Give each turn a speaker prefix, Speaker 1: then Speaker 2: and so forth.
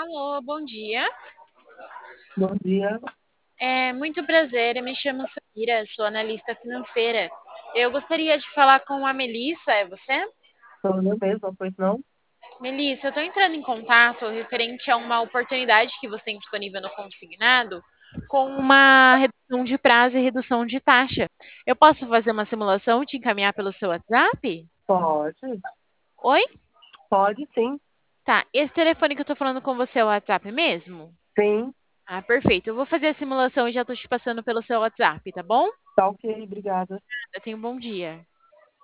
Speaker 1: Alô, bom dia.
Speaker 2: Bom dia,
Speaker 1: Muito prazer, eu me chamo Samira, sou analista financeira. Eu gostaria de falar com a Melissa, é você?
Speaker 2: sou eu mesma, pois não?
Speaker 1: Melissa, eu estou entrando em contato referente a uma oportunidade que você tem disponível no Consignado com uma redução de prazo e redução de taxa. Eu posso fazer uma simulação e te encaminhar pelo seu WhatsApp?
Speaker 2: Pode,
Speaker 1: Oi?
Speaker 2: pode sim,
Speaker 1: Tá, esse telefone que eu estou falando com você é o WhatsApp mesmo?
Speaker 2: sim,
Speaker 1: Ah, perfeito. Eu vou fazer a simulação e já estou te passando pelo seu WhatsApp, tá bom?
Speaker 2: tá ok, obrigada.
Speaker 1: Eu tenho um bom dia.